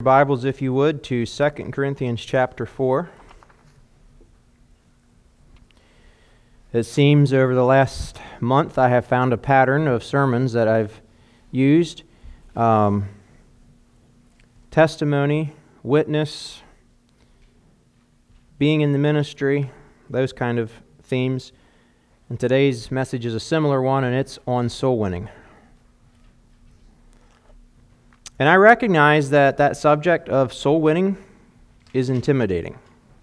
Bibles, if you would, to 2 Corinthians chapter 4. It seems over the last month I have found a pattern of sermons that I've used. Testimony, witness, being in the ministry, those kind of themes. And today's message is a similar one, and it's on soul winning. And I recognize that subject of soul winning is intimidating.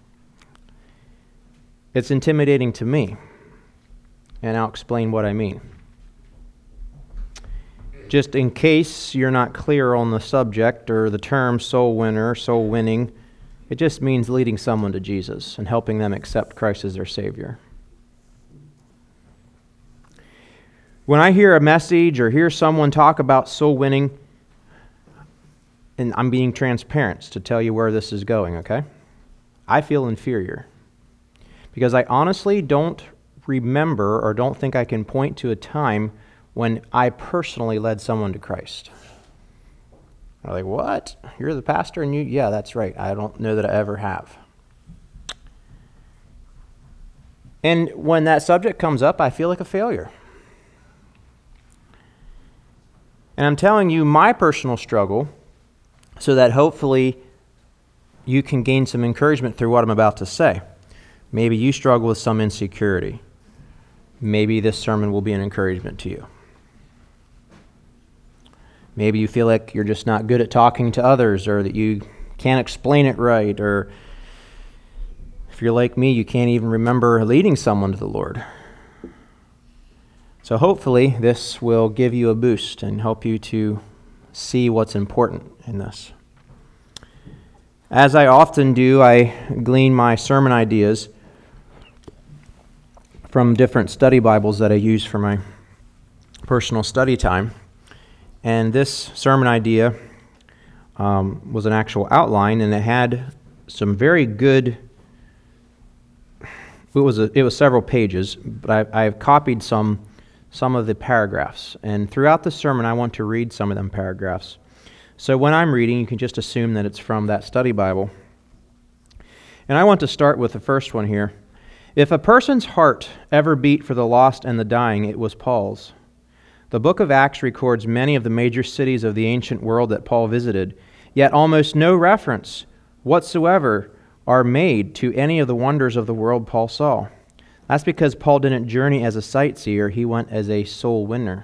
It's intimidating to me, and I'll explain what I mean. Just in case you're not clear on the subject or the term soul winner, soul winning, it just means leading someone to Jesus and helping them accept Christ as their Savior. When I hear a message or hear someone talk about soul winning, and I'm being transparent to tell you where this is going, okay? I feel inferior because I honestly don't remember or don't think I can point to a time when I personally led someone to Christ. I'm like, what? You're the pastor and you? Yeah, that's right. I don't know that I ever have. And when that subject comes up, I feel like a failure. And I'm telling you my personal struggle so that hopefully you can gain some encouragement through what I'm about to say. Maybe you struggle with some insecurity. Maybe this sermon will be an encouragement to you. Maybe you feel like you're just not good at talking to others, or that you can't explain it right, or if you're like me, you can't even remember leading someone to the Lord. So hopefully this will give you a boost and help you to see what's important in this. As I often do, I glean my sermon ideas from different study Bibles that I use for my personal study time. And this sermon idea was an actual outline, and it had some very good, it was several pages, but I've copied some of the paragraphs. And throughout the sermon, I want to read some of them paragraphs. So when I'm reading, you can just assume that it's from that study Bible. And I want to start with the first one here. If a person's heart ever beat for the lost and the dying, it was Paul's. The book of Acts records many of the major cities of the ancient world that Paul visited, yet almost no reference whatsoever are made to any of the wonders of the world Paul saw. That's because Paul didn't journey as a sightseer, he went as a soul winner.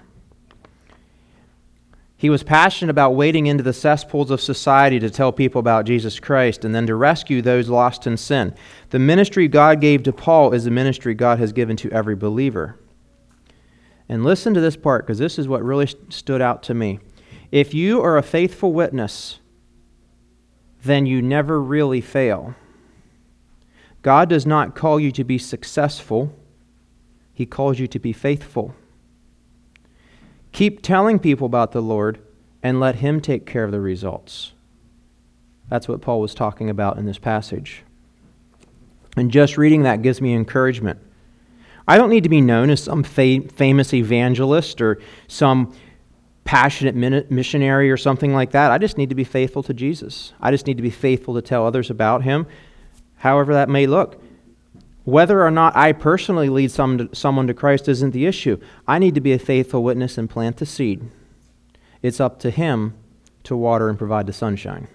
He was passionate about wading into the cesspools of society to tell people about Jesus Christ and then to rescue those lost in sin. The ministry God gave to Paul is the ministry God has given to every believer. And listen to this part, because this is what really stood out to me. If you are a faithful witness, then you never really fail. God does not call you to be successful. He calls you to be faithful. Keep telling people about the Lord and let Him take care of the results. That's what Paul was talking about in this passage. And just reading that gives me encouragement. I don't need to be known as some famous evangelist or some passionate missionary or something like that. I just need to be faithful to Jesus. I just need to be faithful to tell others about Him, however that may look. Whether or not I personally lead someone to Christ isn't the issue. I need to be a faithful witness and plant the seed. It's up to Him to water and provide the sunshine.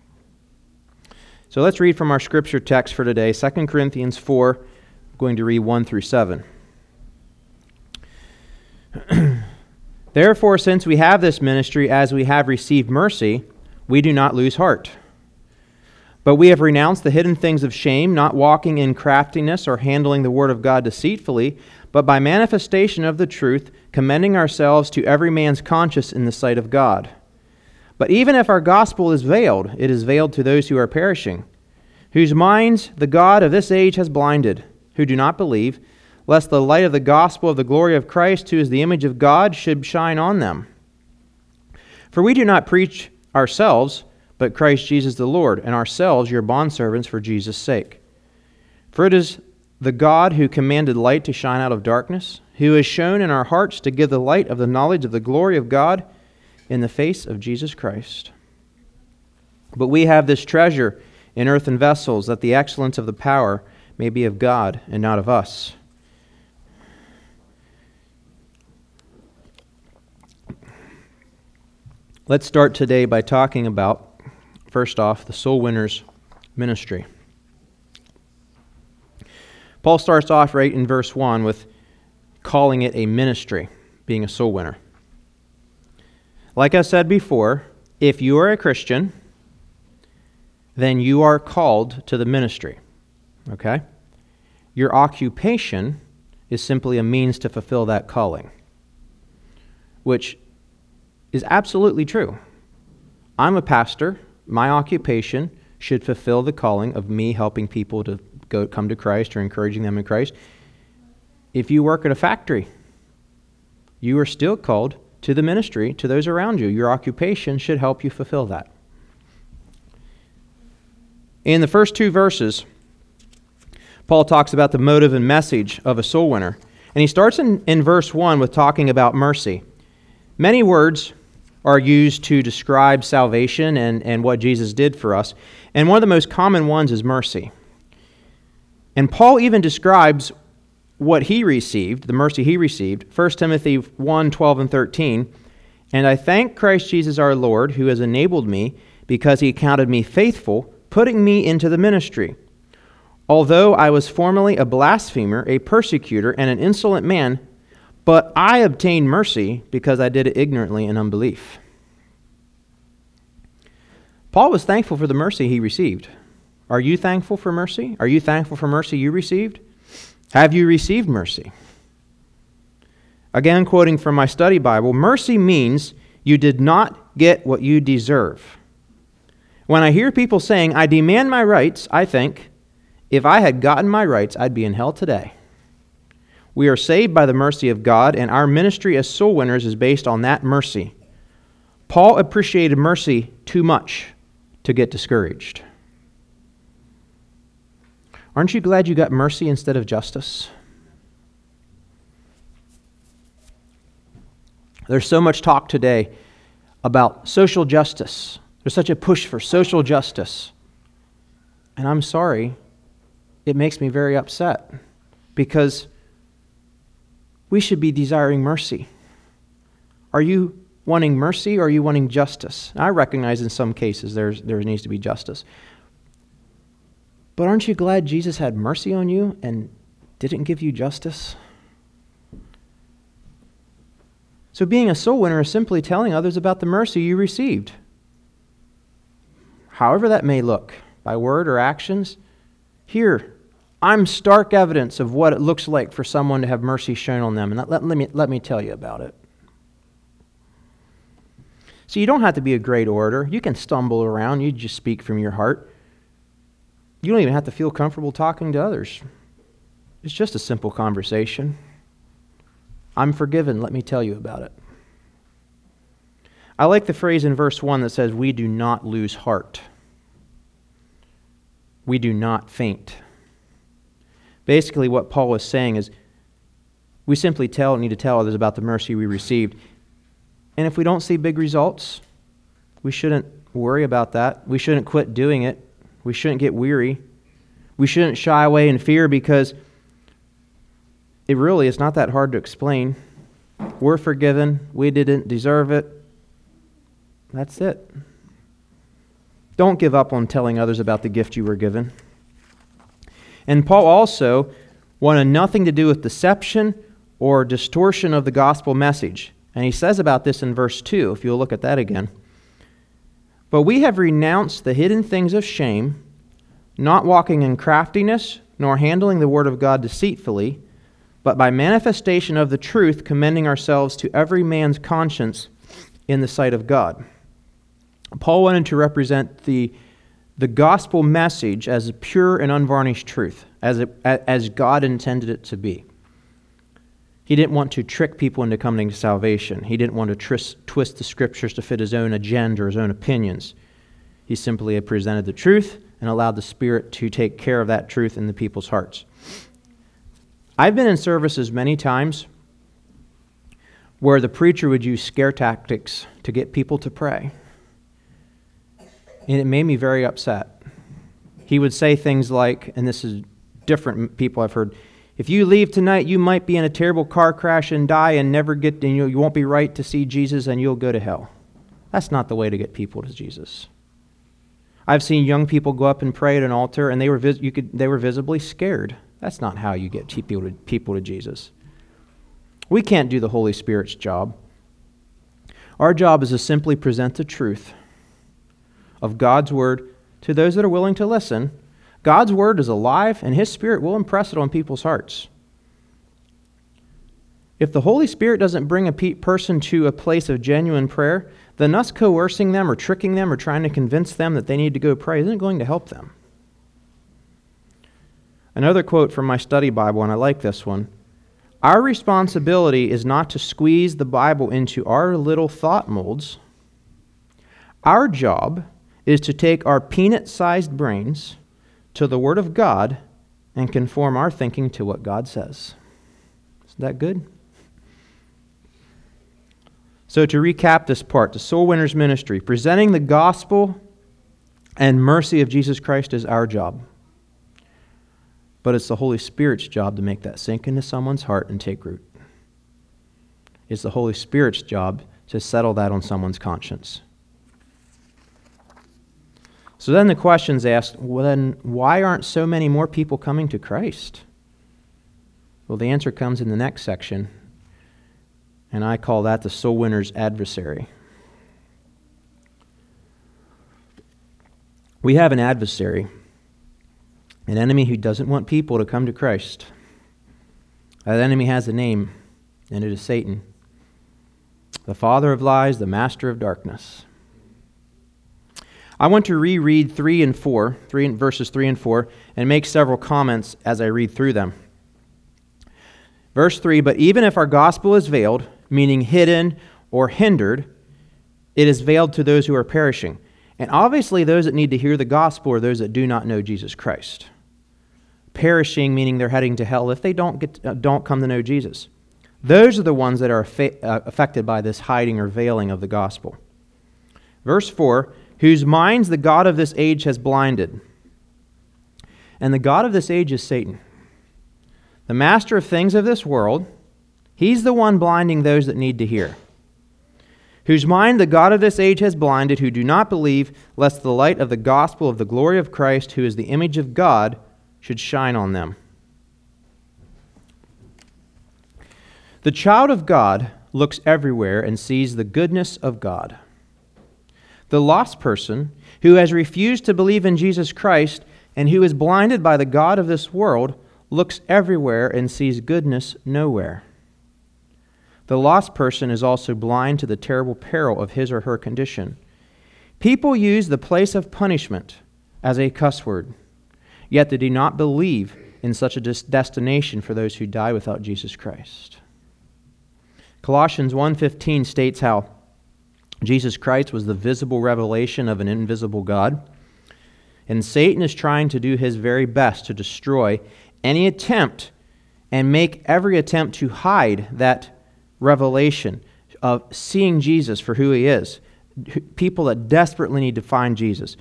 So let's read from our scripture text for today, 2 Corinthians 4, I'm going to read 1 through 7. Therefore, since we have this ministry as we have received mercy, we do not lose heart. But we have renounced the hidden things of shame, not walking in craftiness or handling the word of God deceitfully, but by manifestation of the truth, commending ourselves to every man's conscience in the sight of God. But even if our gospel is veiled, it is veiled to those who are perishing, whose minds the God of this age has blinded, who do not believe, lest the light of the gospel of the glory of Christ, who is the image of God, should shine on them. For we do not preach ourselves, but Christ Jesus the Lord, and ourselves your bondservants for Jesus' sake. For it is the God who commanded light to shine out of darkness, who has shown in our hearts to give the light of the knowledge of the glory of God in the face of Jesus Christ. But we have this treasure in earthen vessels, that the excellence of the power may be of God and not of us. Let's start today by talking about, first off, the soul winner's ministry. Paul starts off right in verse 1 with calling it a ministry, being a soul winner. Like I said before, if you are a Christian, then you are called to the ministry. Okay? Your occupation is simply a means to fulfill that calling, which is absolutely true. I'm a pastor. My occupation should fulfill the calling of me helping people to come to Christ or encouraging them in Christ. If you work at a factory, you are still called to the ministry, to those around you. Your occupation should help you fulfill that. In the first two verses, Paul talks about the motive and message of a soul winner. And he starts in verse 1 with talking about mercy. Many words are used to describe salvation and what Jesus did for us. And one of the most common ones is mercy. And Paul even describes what he received, the mercy he received. 1 Timothy 1, 12 and 13. And I thank Christ Jesus our Lord, who has enabled me, because he counted me faithful, putting me into the ministry. Although I was formerly a blasphemer, a persecutor, and an insolent man, but I obtained mercy because I did it ignorantly in unbelief. Paul was thankful for the mercy he received. Are you thankful for mercy? Are you thankful for mercy you received? Have you received mercy? Again, quoting from my study Bible, mercy means you did not get what you deserve. When I hear people saying, I demand my rights, I think, if I had gotten my rights, I'd be in hell today. We are saved by the mercy of God, and our ministry as soul winners is based on that mercy. Paul appreciated mercy too much to get discouraged. Aren't you glad you got mercy instead of justice? There's so much talk today about social justice. There's such a push for social justice. And I'm sorry, it makes me very upset, because we should be desiring mercy. Are you wanting mercy, or are you wanting justice? I recognize in some cases there needs to be justice. But aren't you glad Jesus had mercy on you and didn't give you justice? So being a soul winner is simply telling others about the mercy you received. However that may look, by word or actions. Here, I'm stark evidence of what it looks like for someone to have mercy shown on them. And let me tell you about it. So you don't have to be a great orator. You can stumble around. You just speak from your heart. You don't even have to feel comfortable talking to others. It's just a simple conversation. I'm forgiven. Let me tell you about it. I like the phrase in verse 1 that says, we do not lose heart. We do not faint. Basically, what Paul is saying is, we simply need to tell others about the mercy we received. And if we don't see big results, we shouldn't worry about that. We shouldn't quit doing it. We shouldn't get weary. We shouldn't shy away in fear, because it's not that hard to explain. We're forgiven. We didn't deserve it. That's it. Don't give up on telling others about the gift you were given. And Paul also wanted nothing to do with deception or distortion of the gospel message. And he says about this in verse 2, if you'll look at that again. But we have renounced the hidden things of shame, not walking in craftiness, nor handling the word of God deceitfully, but by manifestation of the truth, commending ourselves to every man's conscience in the sight of God. Paul wanted to represent the gospel message as a pure and unvarnished truth, as God intended it to be. He didn't want to trick people into coming to salvation. He didn't want to twist the scriptures to fit his own agenda or his own opinions. He simply presented the truth and allowed the Spirit to take care of that truth in the people's hearts. I've been in services many times where the preacher would use scare tactics to get people to pray. And it made me very upset. He would say things like, and this is different people I've heard, if you leave tonight, you might be in a terrible car crash and die and never get, and you won't be right to see Jesus and you'll go to hell. That's not the way to get people to Jesus. I've seen young people go up and pray at an altar, and they were visibly scared. That's not how you get people to Jesus. We can't do the Holy Spirit's job. Our job is to simply present the truth of God's Word to those that are willing to listen. God's Word is alive, and His Spirit will impress it on people's hearts. If the Holy Spirit doesn't bring a person to a place of genuine prayer, then us coercing them or tricking them or trying to convince them that they need to go pray isn't going to help them. Another quote from my study Bible, and I like this one. Our responsibility is not to squeeze the Bible into our little thought molds. Our job is to take our peanut-sized brains to the Word of God and conform our thinking to what God says. Isn't that good? So to recap this part, the Soul Winners Ministry, presenting the gospel and mercy of Jesus Christ is our job. But it's the Holy Spirit's job to make that sink into someone's heart and take root. It's the Holy Spirit's job to settle that on someone's conscience. So then the question's asked, well then, why aren't so many more people coming to Christ? Well, the answer comes in the next section, and I call that the soul winner's adversary. We have an adversary, an enemy who doesn't want people to come to Christ. That enemy has a name, and it is Satan, the father of lies, the master of darkness. I want to reread verses 3 and 4, and make several comments as I read through them. Verse 3, but even if our gospel is veiled, meaning hidden or hindered, it is veiled to those who are perishing. And obviously those that need to hear the gospel are those that do not know Jesus Christ. Perishing, meaning they're heading to hell if they don't come to know Jesus. Those are the ones that are affected by this hiding or veiling of the gospel. Verse 4, whose minds the God of this age has blinded. And the God of this age is Satan. The master of things of this world, he's the one blinding those that need to hear. Whose mind the God of this age has blinded, who do not believe, lest the light of the gospel of the glory of Christ, who is the image of God, should shine on them. The child of God looks everywhere and sees the goodness of God. The lost person who has refused to believe in Jesus Christ and who is blinded by the God of this world looks everywhere and sees goodness nowhere. The lost person is also blind to the terrible peril of his or her condition. People use the place of punishment as a cuss word, yet they do not believe in such a destination for those who die without Jesus Christ. Colossians 1:15 states how Jesus Christ was the visible revelation of an invisible God, and Satan is trying to do his very best to destroy any attempt and make every attempt to hide that revelation of seeing Jesus for who he is. People that desperately need to find Jesus.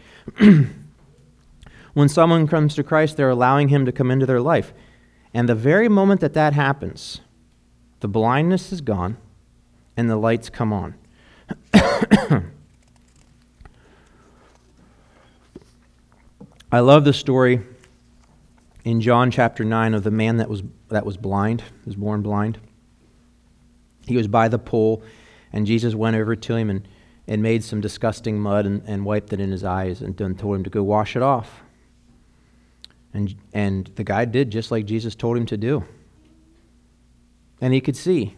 When someone comes to Christ, they're allowing him to come into their life. And the very moment that that happens, the blindness is gone and the lights come on. I love the story in John chapter 9 of the man that was blind, was born blind. He was by the pool, and Jesus went over to him and made some disgusting mud and wiped it in his eyes and then told him to go wash it off. And the guy did just like Jesus told him to do. And he could see.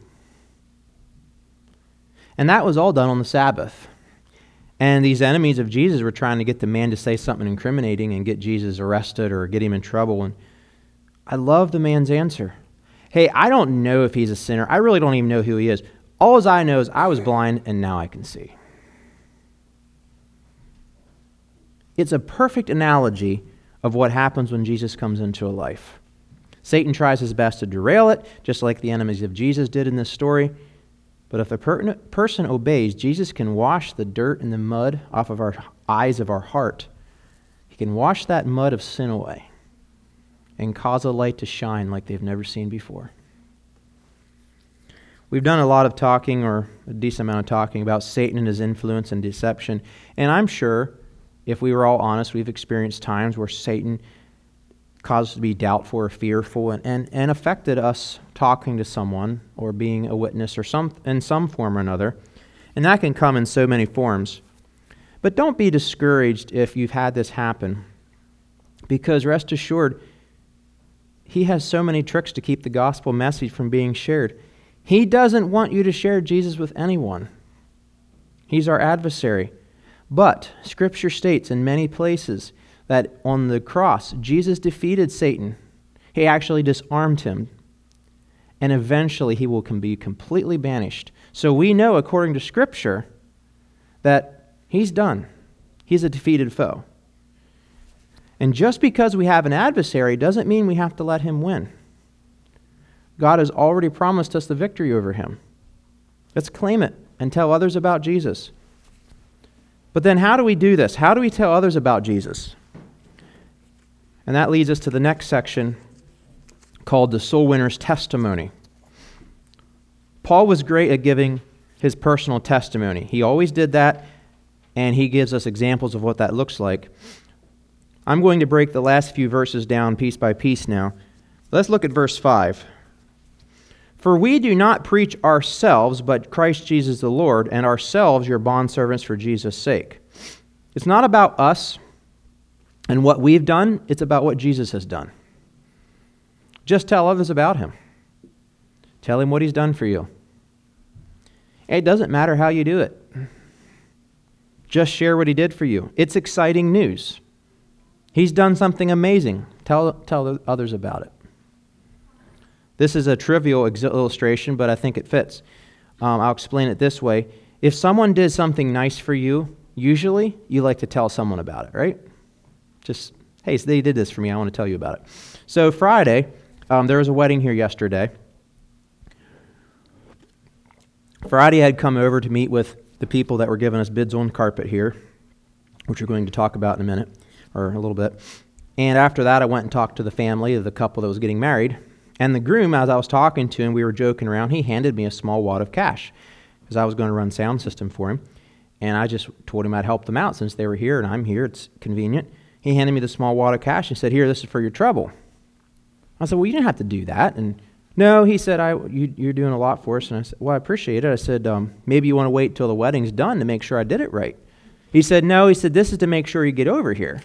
And that was all done on the Sabbath. And these enemies of Jesus were trying to get the man to say something incriminating and get Jesus arrested or get him in trouble. And I love the man's answer. Hey, I don't know if he's a sinner. I really don't even know who he is. All I know is I was blind and now I can see. It's a perfect analogy of what happens when Jesus comes into a life. Satan tries his best to derail it, just like the enemies of Jesus did in this story. But if a person obeys, Jesus can wash the dirt and the mud off of our eyes of our heart, he can wash that mud of sin away and cause a light to shine like they've never seen before. We've done a lot of talking, or a decent amount of talking, about Satan and his influence and deception. And I'm sure, if we were all honest, we've experienced times where Satan caused us to be doubtful or fearful and affected us talking to someone or being a witness or in some form or another. And that can come in so many forms. But don't be discouraged if you've had this happen, because rest assured, he has so many tricks to keep the gospel message from being shared. He doesn't want you to share Jesus with anyone. He's our adversary. But Scripture states in many places that on the cross, Jesus defeated Satan. He actually disarmed him. And eventually he will be completely banished. So we know, according to Scripture, that he's done. He's a defeated foe. And just because we have an adversary doesn't mean we have to let him win. God has already promised us the victory over him. Let's claim it and tell others about Jesus. But then how do we do this? How do we tell others about Jesus? And that leads us to the next section called the soul winner's testimony. Paul was great at giving his personal testimony. He always did that, and he gives us examples of what that looks like. I'm going to break the last few verses down piece by piece now. Let's look at verse 5. For we do not preach ourselves, but Christ Jesus the Lord, and ourselves your bondservants for Jesus' sake. It's not about us and what we've done, it's about what Jesus has done. Just tell others about him. Tell him what he's done for you. It doesn't matter how you do it. Just share what he did for you. It's exciting news. He's done something amazing. Tell others about it. This is a trivial illustration, but I think it fits. I'll explain it this way. If someone did something nice for you, usually you like to tell someone about it, right? Just, hey, they did this for me. I want to tell you about it. So Friday, there was a wedding here yesterday. Friday I had come over to meet with the people that were giving us bids on carpet here, which we're going to talk about in a minute, or a little bit. And after that, I went and talked to the family of the couple that was getting married. And the groom, as I was talking to him, we were joking around, he handed me a small wad of cash because I was going to run sound system for him. And I just told him I'd help them out since they were here and I'm here. It's convenient. He handed me the small wad of cash and said, here, this is for your trouble. I said, well, you didn't have to do that. And no, he said, you're doing a lot for us. And I said, well, I appreciate it. I said, maybe you want to wait till the wedding's done to make sure I did it right. He said, no, he said, this is to make sure you get over here.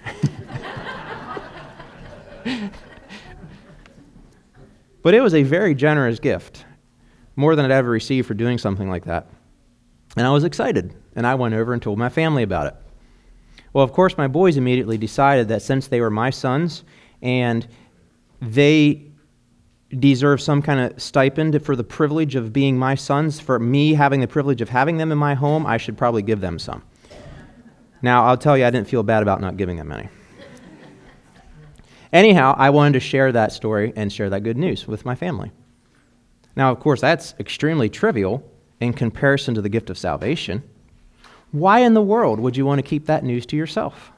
But it was a very generous gift, more than I'd ever received for doing something like that. And I was excited, and I went over and told my family about it. Well, of course, my boys immediately decided that since they were my sons and they deserve some kind of stipend for the privilege of being my sons, for me having the privilege of having them in my home, I should probably give them some. Now, I'll tell you, I didn't feel bad about not giving them any. Anyhow, I wanted to share that story and share that good news with my family. Now, of course, that's extremely trivial in comparison to the gift of salvation. Why in the world would you want to keep that news to yourself?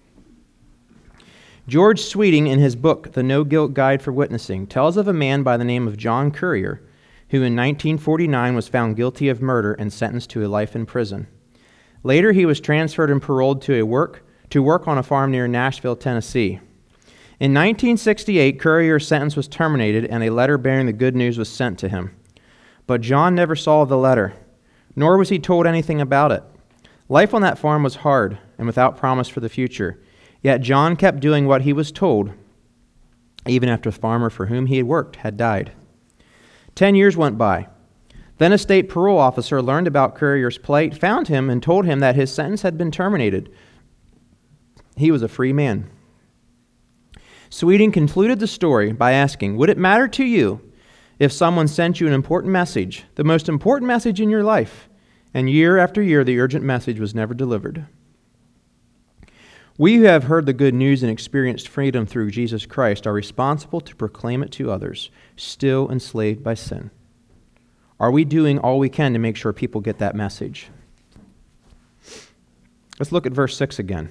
George Sweeting, in his book, The No Guilt Guide for Witnessing, tells of a man by the name of John Currier, who in 1949 was found guilty of murder and sentenced to a life in prison. Later, he was transferred and paroled to work on a farm near Nashville, Tennessee. In 1968, Currier's sentence was terminated and a letter bearing the good news was sent to him. But John never saw the letter, nor was he told anything about it. Life on that farm was hard and without promise for the future. Yet John kept doing what he was told, even after the farmer for whom he had worked had died. 10 years went by. Then a state parole officer learned about Currier's plight, found him, and told him that his sentence had been terminated. He was a free man. Sweeting concluded the story by asking, would it matter to you if someone sent you an important message, the most important message in your life, and year after year the urgent message was never delivered? We who have heard the good news and experienced freedom through Jesus Christ are responsible to proclaim it to others, still enslaved by sin. Are we doing all we can to make sure people get that message? Let's look at verse 6 again.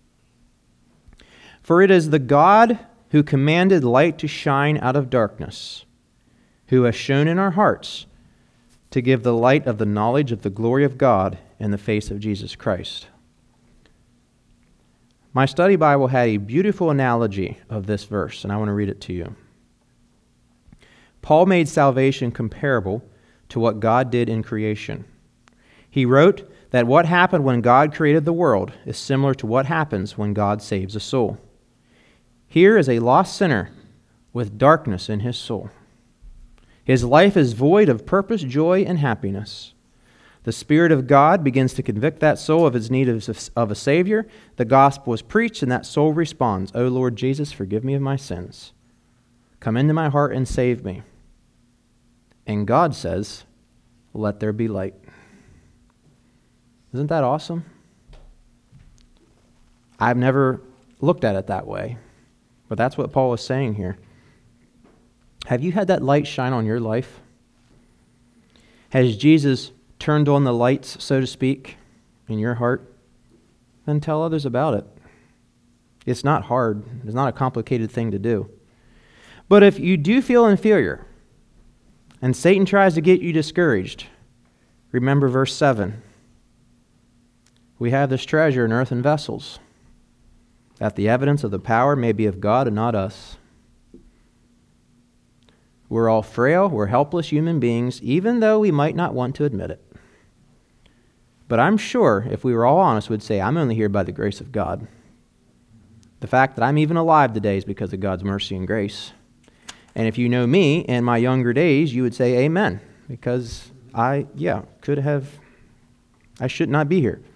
For it is the God who commanded light to shine out of darkness, who has shone in our hearts to give the light of the knowledge of the glory of God in the face of Jesus Christ. My study Bible had a beautiful analogy of this verse, and I want to read it to you. Paul made salvation comparable to what God did in creation. He wrote that what happened when God created the world is similar to what happens when God saves a soul. Here is a lost sinner with darkness in his soul. His life is void of purpose, joy, and happiness. The Spirit of God begins to convict that soul of its need of a Savior. The gospel is preached, and that soul responds, "O Lord Jesus, forgive me of my sins. Come into my heart and save me." And God says, "Let there be light." Isn't that awesome? I've never looked at it that way, but that's what Paul is saying here. Have you had that light shine on your life? Has Jesus turned on the lights, so to speak, in your heart? Then tell others about it. It's not hard. It's not a complicated thing to do. But if you do feel inferior and Satan tries to get you discouraged, remember verse 7. We have this treasure in earthen vessels, that the evidence of the power may be of God and not us. We're all frail, we're helpless human beings, even though we might not want to admit it. But I'm sure, if we were all honest, we'd say, I'm only here by the grace of God. The fact that I'm even alive today is because of God's mercy and grace. And if you know me in my younger days, you would say amen, because I should not be here.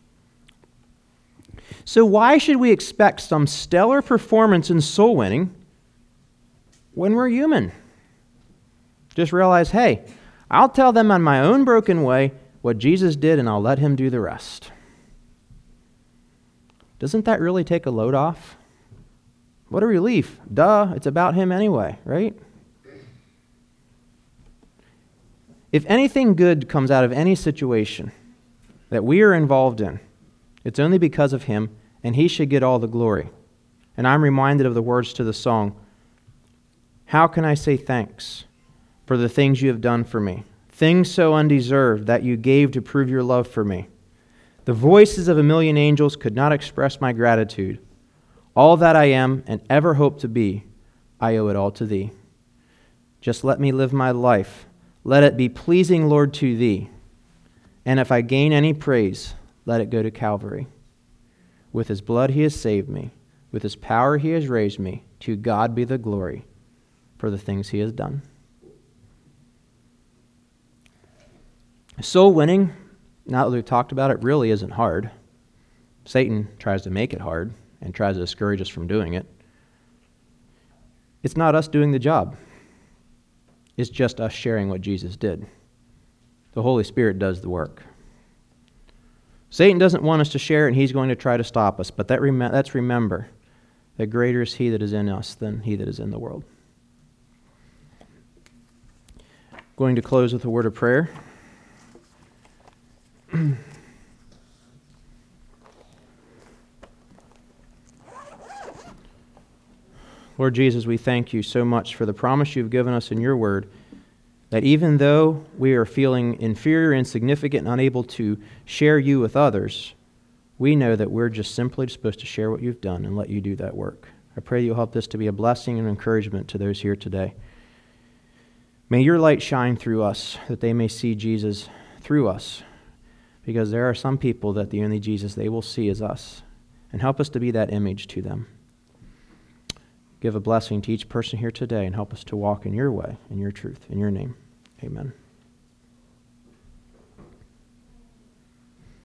So why should we expect some stellar performance in soul winning when we're human? Just realize, hey, I'll tell them on my own broken way what Jesus did, and I'll let him do the rest. Doesn't that really take a load off? What a relief. Duh, it's about him anyway, right? If anything good comes out of any situation that we are involved in, it's only because of him, and he should get all the glory. And I'm reminded of the words to the song, "How can I say thanks for the things you have done for me? Things so undeserved that you gave to prove your love for me. The voices of a million angels could not express my gratitude. All that I am and ever hope to be, I owe it all to thee. Just let me live my life. Let it be pleasing, Lord, to thee. And if I gain any praise, let it go to Calvary. With his blood he has saved me. With his power he has raised me. To God be the glory for the things he has done." Soul winning, now that we've talked about it, really isn't hard. Satan tries to make it hard and tries to discourage us from doing it. It's not us doing the job. It's just us sharing what Jesus did. The Holy Spirit does the work. Satan doesn't want us to share it, and he's going to try to stop us. But let's remember that greater is he that is in us than he that is in the world. Going to close with a word of prayer. Lord Jesus, we thank you so much for the promise you've given us in your word, that even though we are feeling inferior, insignificant, and unable to share you with others, we know that we're just simply supposed to share what you've done and let you do that work. I pray you'll help this to be a blessing and encouragement to those here today. May your light shine through us, that they may see Jesus through us, because there are some people that the only Jesus they will see is us. And help us to be that image to them. Give a blessing to each person here today and help us to walk in your way, in your truth. In your name, amen.